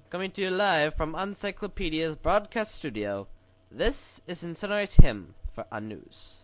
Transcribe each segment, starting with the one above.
Coming to you live from Uncyclopedia's broadcast studio, this is Incinerate Him for Unnews.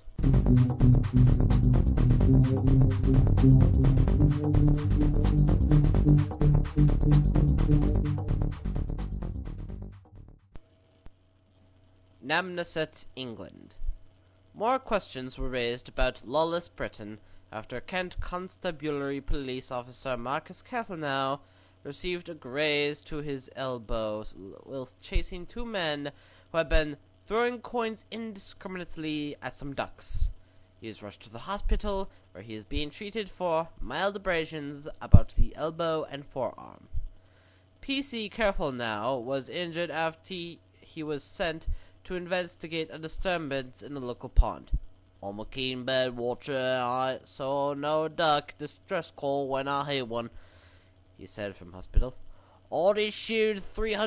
Namnasset, England. More questions were raised about lawless Britain after Kent Constabulary Police Officer Marcus Carefulnow received a graze to his elbow whilst chasing two men who had been throwing coins indiscriminately at some ducks. He is rushed to the hospital, where he is being treated for mild abrasions about the elbow and forearm. P.C. Carefulnow was injured after he was sent to investigate a disturbance in a local pond. I'm a keen bird watcher, I saw no duck distress call when I hear one, he said from hospital. I issued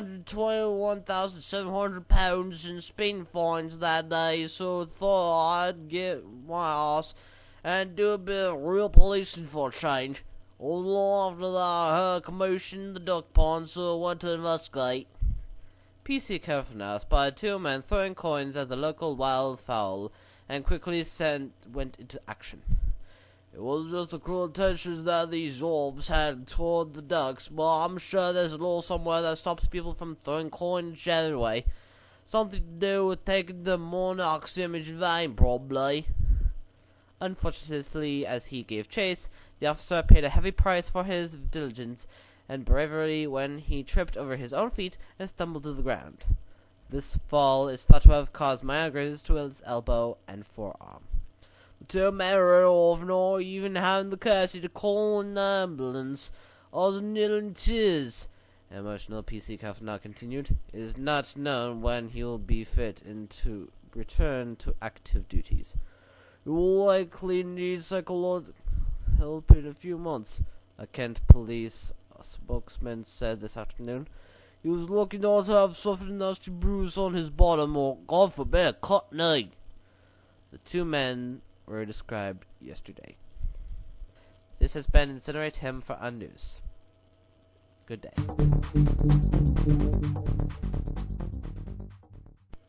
£321,700 in speeding fines that day, so thought I'd get my ass and do a bit of real policing for a change. A little after that, I heard a commotion in the duck pond, so I went to investigate. P.C. Carefulnow spotted two men throwing coins at the local wildfowl and quickly went into action. It was just the cruel intentions that these orbs had toward the ducks, but I'm sure there's a law somewhere that stops people from throwing coins anyway. Something to do with taking the monarch's image in vain, probably. Unfortunately, as he gave chase, the officer paid a heavy price for his diligence and bravery when he tripped over his own feet and stumbled to the ground. This fall is thought to have caused minor grazes to his elbow and forearm. The two men ran off, not even having the courtesy to call an ambulance. I was nearly in tears. Emotional P.C. Carefulnow continued. It is not known when he will be fit to return to active duties. He will likely need psychological help in a few months, a Kent police spokesman said this afternoon. He was lucky not to have suffered a nasty bruise on his bottom or, God forbid, a cut knee. The two men were described yesterday. This has been Incinerate Him for Unnews. Good day.